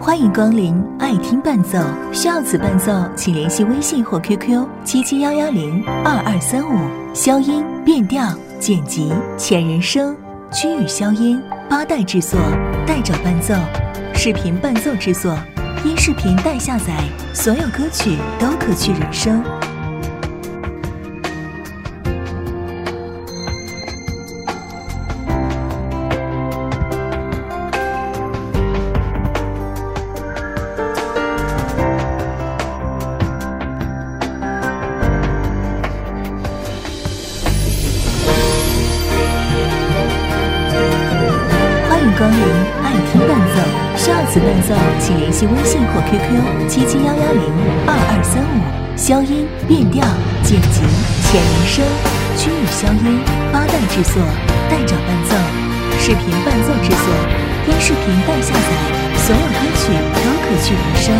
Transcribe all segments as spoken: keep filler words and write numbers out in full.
欢迎光临爱听伴奏，需要此伴奏请联系微信或 Q Q 七七幺幺零二二三五。消音、变调、剪辑、前人声、区域消音，八代制作，代找伴奏，视频伴奏制作，音视频代下载，所有歌曲都可去人声。光临爱听伴奏，需要此伴奏请联系微信或 Q Q 七七幺幺零二二三五。消音、变调、剪辑、前人声、区域消音，八代制作，代找伴奏，视频伴奏制作，音视频代下载，所有歌曲都可去人声。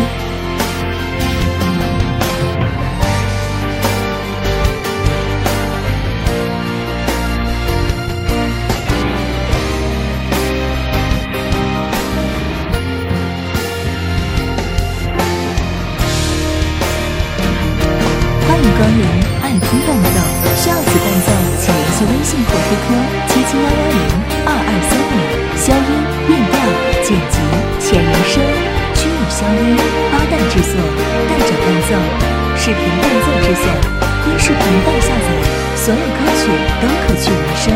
光临爱听伴奏，需要此伴奏请联系微信或 Q Q 七七幺幺零二二三五。消音、变调、剪辑、前人声、区域消音，八代制作，代找伴奏，视频伴奏制作，音视频代下载，所有歌曲都可去人声。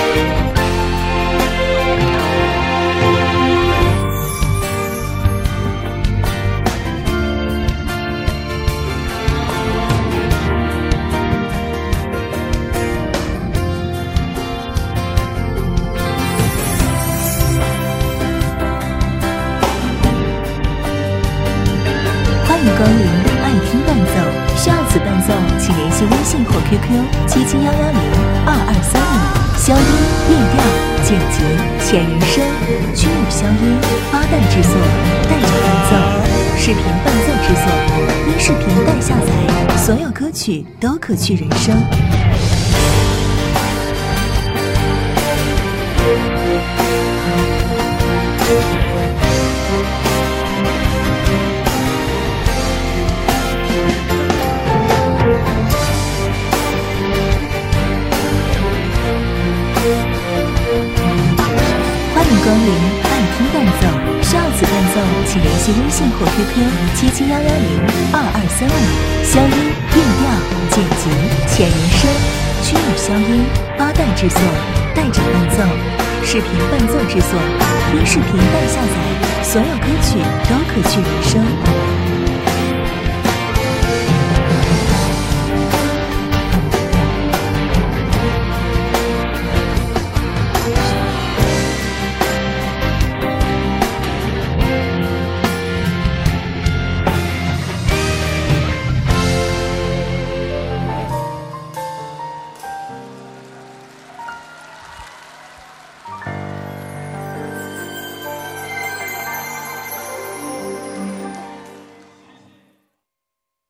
光临爱听伴奏，需要此伴奏请联系微信或 Q Q 七七幺幺零二二三五。消音、变调、剪辑、前人声、区域消音，八代制作，代找伴奏，视频伴奏制作，音视频代下载，所有歌曲都可去人声。光临爱听伴奏，需要此伴奏请联系微信或 Q Q 七七幺幺零二二三五。消音、变调、剪辑、前人声、区域消音，八代制作，代找伴奏，视频伴奏制作，音视频代下载，所有歌曲都可去人声。